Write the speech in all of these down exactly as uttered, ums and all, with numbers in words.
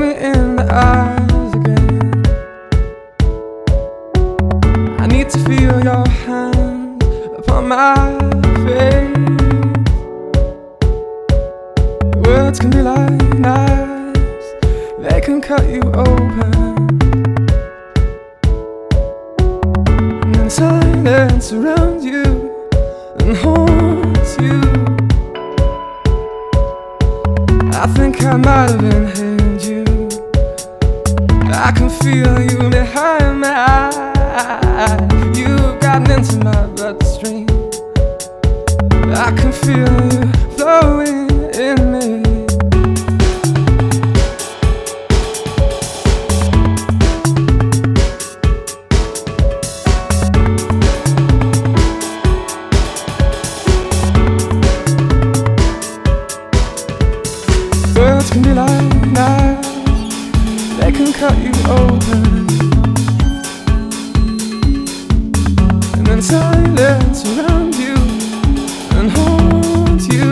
me in the eyes again. I need to feel your hand upon my face. Words can be like knives, they can cut you open. And then silence around you and haunts you. I think I might have inhaled you. I can feel you behind my eyes. You've gotten into my bloodstream. I can feel you flowing in me. Words can be like knives, they can cut you open. And then silence around you and haunt you.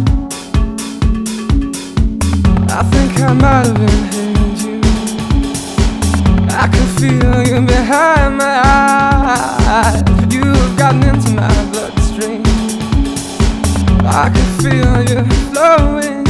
I think I might have inhaled you. I can feel you behind my eyes. You've gotten into my bloodstream. I can feel you flowing